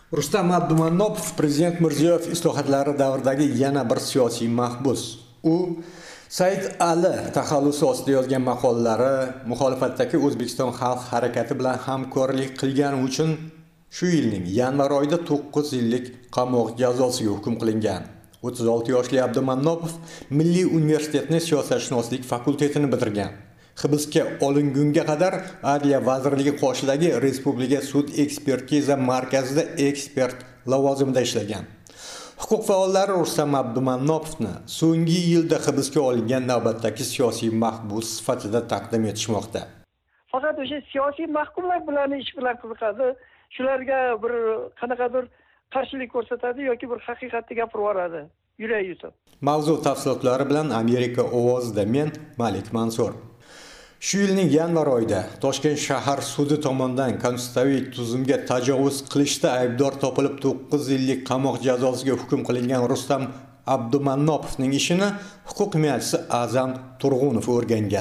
Rustam Abdumannopov Prezident Mirziyoyev islohotlari davridagi yana bir siyosiy mahbus. U Said Ali taxallusi ostida yozgan maqolalari muxolifatdagi O'zbekiston xalq harakati bilan hamkorlik qilgani uchun shu yilning yanvar oyida 9 yillik qamoq jazosiga hukm qilingan. 36 yoshli Abdumannopov Milliy universitetning siyosatshunoslik fakultetini bitirgan. Hibsga olingunga qadar Adliya vazirligi qoshidagi Respublika sud ekspertiza markazida ekspert lavozimida ishlagan. Huquq faollari Rustam Abdumannopovni so'nggi yilda hibsga olingan navbatdagi siyosiy mahbus sifatida taqdim etishmoqda. Faqat o'sha siyosiy mahkumlar bilan ish bilan qiziqadi. Shularga bir qanaqadir qarshilik ko'rsatadi yoki bir haqiqatni gapirib yuboradi. Yurak yutib. Mavzu tafsilotlari bilan Amerika ovozida men Malik Mansur. Shu yilning yanvar oyida Toshkent shahar sudi tomonidan konstitutsiyaviy tuzumga tajovuz qilishda aybdor topilib 9 yillik qamoq jazosiga hukm qilingan Rustam Abdumannopovning ishini huquq himoyachisi A'zam Turg'unov o'rgangan.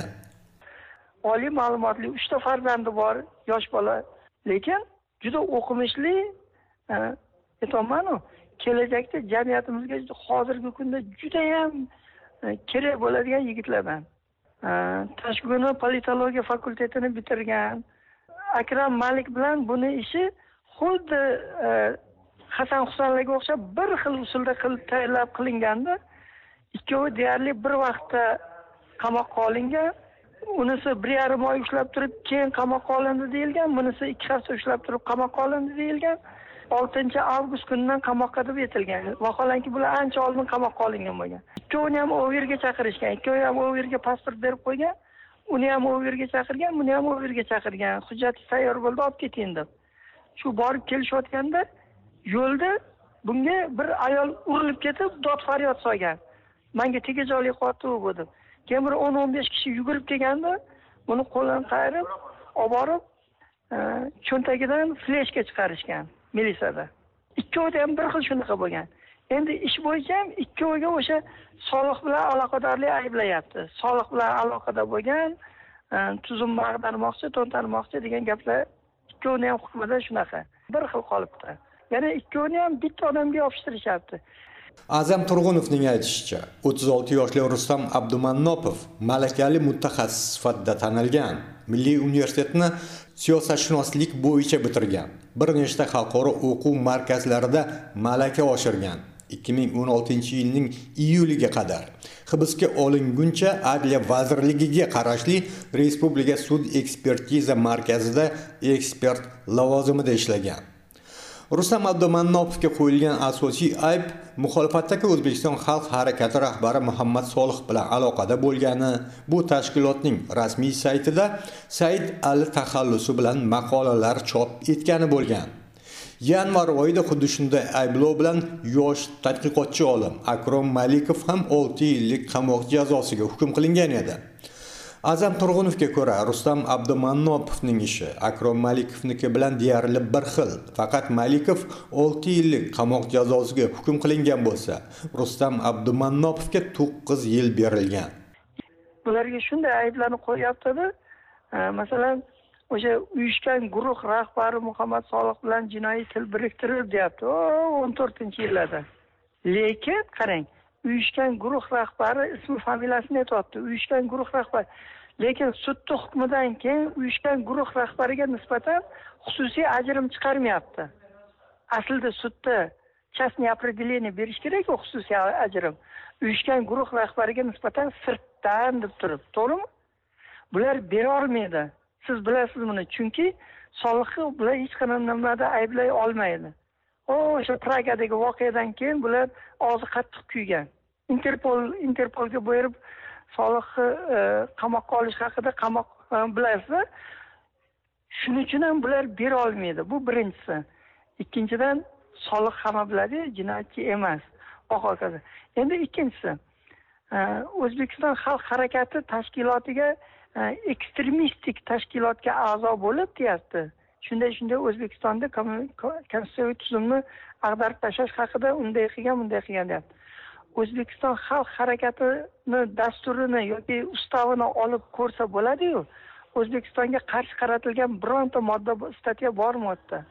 Oliy ma'lumotli 3 ta farzandi bor, yosh bola, lekin juda o'qimishli, aytolmanu, kelajakda jamiyatimizga hozirgi kunda juda ham kerak bo'ladigan yigitlardan. Tashkuni politologiya fakultetini bitirgan. Akram Malik bilan buni ishi xuddi Hasan Husanlarga o'xshab bir xil usulda tayyorlab qilinganda, ikkovi deyarli bir vaqtda qamoqqa olingan. Unisi 1,5 oy ushlab turib, keyin qamoqqa olindi deyilgan, bunisi 2 hafta ushlab turib qamoqqa olindi deyilgan. 6 avgust kunidan qamoqqa deb yetilgan. Vaholanki bular ancha oldin qamoqqa olingan bo'lgan. Ikkovini ham o'g'irga chaqirishgan, ikkovi ham o'g'irga pasport berib qo'ygan, uni ham o'g'irga chaqirgan, buni ham o'g'irga chaqirgan. Hujjati tayyor bo'ldi, olib keting deb. Shu borib kelishayotganda yo'lda bunga bir ayol urilib ketib, dod faryod solgan. Menga tegajog'lik qilyapti bu deb. Keyin bir 10-15 kishi yugurib kelganda, buni qo'ldan qayirib, olib borib, cho'ntagidan fleshka chiqarishgan. Milisada. Ikkovida ham bir xil shunaqa bo'lgan. Endi ish bo'yicha ham ikkoviga o'sha soliq bilan aloqadorlik ayblayapti. Soliq bilan aloqada bo'lgan, tuzumni ag'darmoqchi, to'ntarmoqchi degan gaplar ikkovini ham hukmida shunaqa. Bir xil qolibdi. Yana ikkovini ham bitta odamga yopishtirishyapti. A'zam Turg'unovning aytishicha, 36 yoshli Rustam Abdumannopov malakali mutaxassis sifatida tanilgan. Milliy universitetni siyosatshunoslik bo'yicha bitirgan. Bir nechta xalqaro o'quv markazlarida malaka oshirgan. 2016-yilning iyuliga qadar hibsga olinguncha Adliya vazirligiga qarashli Respublika sud ekspertiza markazida ekspert lavozimida ishlagan. Rustam Abdumannopovga qo'yilgan asosiy ayb muxolifatdagi O'zbekiston xalq harakati rahbari Muhammad Solih bilan aloqada bo'lgani. Bu tashkilotning rasmiy saytida Said Ali taxallusi bilan maqolalar chop etgani bo'lgan. Yanvar oyida xuddi shunday ayblov bilan yosh tadqiqotchi olim Akrom Malikov ham 6 yillik qamoq jazosiga hukm qilingan edi. A'zam Turg'unovga ko'ra, Rustam Abdumannopovning ishi Akrom Malikovniki bilan deyarli bir xil. Faqat Malikov 6 yillik qamoq jazosiga hukm qilingan bo'lsa, Rustam Abdumannopovga 9 yil berilgan. Bularga shunday ayblarni qo'yapti-da. Masalan, o'sha uyushgan guruh rahbari Muhammad Solih bilan jinoiy til biriktirib deyapti. 14-yillarda. Lekin qarang, uyushgan guruh rahbari ismi familiyasini aytibdi. Uyushgan guruh rahbari. Lekin sud hukmidan keyin uyushgan guruh rahbariga nisbatan xususiy ajrim chiqarmayapti. Aslida sudda частное определение berish kerak-ku xususiy ajrim. Uyushgan guruh rahbariga nisbatan sirtdan deb turib, to'g'rimi? Bular bera olmaydi. Siz bilasiz buni, chunki Solihni bular hech qanday nimada ayblay olmaydi. O'sha Pragadagi voqeadan keyin bular og'zi qattiq kuygan. Interpolga buyurib Solihni qamoqqa olish haqida bilasizlar. Shuning uchun ham bular bera olmaydi. Bu birinchisi. Ikkinchidan Solih hamma biladi, jinoyatchi emas. Hokazo. Endi ikkinchisi, O'zbekiston xalq harakati tashkilotiga ekstremistik tashkilotga a'zo bo'lib deyapti. Shunday O'zbekistonda konstitutsiyaviy tuzumni ag'darib tashlash haqida unday qilgan deyapti. O'zbekiston xalq harakatini dasturini yoki ustavini olib ko'rsa bo'ladi-yu. O'zbekistonga qarshi qaratilgan bironta modda statya bormi o'tda?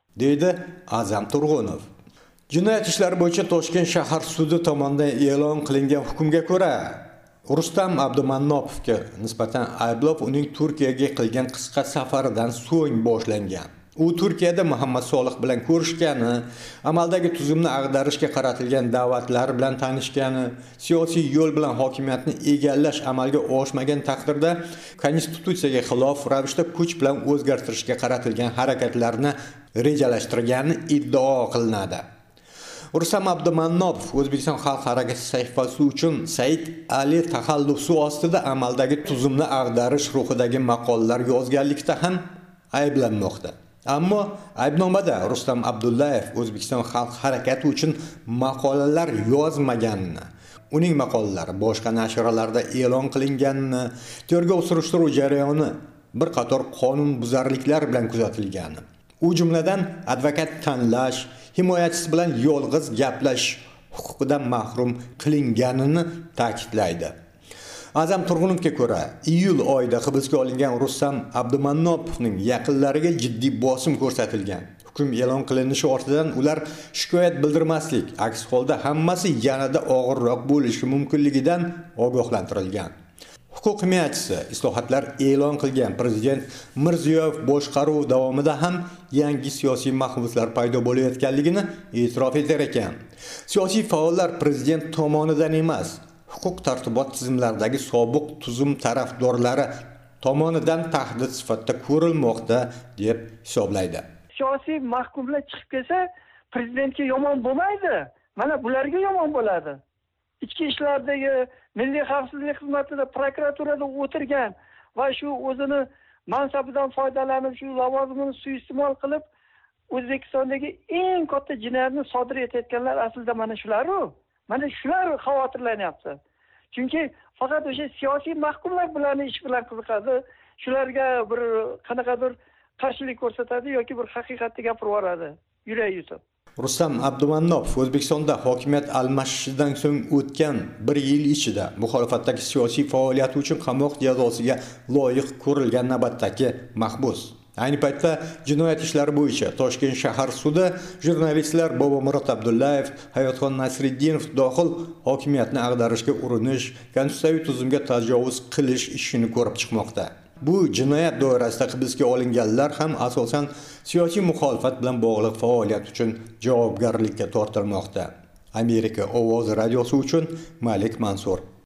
deydi Azam Turg'unov. Jinoyat ishlari bo'yicha Toshkent shahar sudi tomonidan e'lon qilingan hukmga ko'ra, Rustam Abdumannopovga nisbatan ayblov uning Turkiyaga qilgan qisqa safaridan so'ng boshlangan. U Turkiyada Muhammad Solih bilan ko'rishgani, amaldagi tuzumni ag'darishga qaratilgan da'vatlar bilan tanishgani, siyosiy yo'l bilan hokimiyatni egallash amalga oshmagan taqdirda konstitutsiyaga xilof ravishda kuch bilan o'zgartirishga qaratilgan harakatlarni rejalashtirgani iddao qilinadi. Rustam Abdumannopov O'zbekiston Xalq harakati sahifasi uchun Said Ali taxallusi ostida amaldagi tuzumni ag'darish ruhidagi maqolalar yozganlikda ham ayblanmoqda. Ammo aybnomada Rustam Abdullayev O'zbekiston Xalq harakati uchun maqolalar yozmaganini, uning maqolalari boshqa nashrlarda e'lon qilinganini, tergov surishtiruv jarayoni bir qator qonunbuzarliklar bilan kuzatilgani, u jumladan advokat tanlash, himoyachisi bilan yolg'iz gaplashish huquqidan mahrum qilinganini ta'kidlaydi. Azam Turg'unovga ko'ra, iyul oyida hibsga olingan Rustam Abdumannopovning yaqinlariga jiddiy bosim ko'rsatilgan. Hukm e'lon qilinishi ortidan ular shikoyat bildirmaslik, aks holda hammasi yanada og'irroq bo'lishi mumkinligidan ogohlantirilgan. Huquq himoyachisi islohotlar e'lon qilgan prezident Mirziyoyev boshqaruv davomida ham yangi siyosiy mahbuslar paydo bo'layotganligini e'tirof etar ekan. Siyosiy faollar prezident tomonidan emas, huquq tartibot tizimlaridagi sobiq tuzum tarafdorlari tomonidan tahdid sifatida ko'rilmoqda deb hisoblaydi. Siyosiy mahkumlar chiqib kelsa, prezidentga yomon bo'lmaydi. Mana bularga yomon bo'ladi. Ichki ishlardagi Milliy xavfsizlik xizmatida prokuraturada o'tirgan va shu o'zini mansabidan foydalanib, shu lavozimini suiiste'mol qilib, O'zbekistondagi eng katta jinoyatni sodir etayotganlar aslida mana shular-ku. Mana shular xavotirlanyapti. Chunki faqat o'sha siyosiy mahkumlar bilan ish bilan qiziqadi, shularga bir qanaqadir qarshilik ko'rsatadi yoki bir haqiqatni gapirib yuboradi, yurak yutib. Rustam Abdumannopov O'zbekistonda hokimiyat almashishidan so'ng o'tgan 1 yil ichida muxolifatdagi siyosiy faoliyati uchun qamoq jazosiga loyiq ko'rilgan navbatdagi mahbus. Ayni paytda jinoyat ishlari bo'yicha Toshkent shahar sudi jurnalistlar Bobomurod Abdullayev, Hayotxon Nasriddinov dohil hokimiyatni ag'darishga urinish, konstitutsiyaviy tuzumga tajovuz qilish ishini ko'rib chiqmoqda. Bu jinoyat doirasida hibsga olinganlar ham asosan siyosiy muxolifat bilan bog'liq faoliyat uchun javobgarlikka tortilmoqda. Amerika ovozi radiosi uchun Malik Mansur.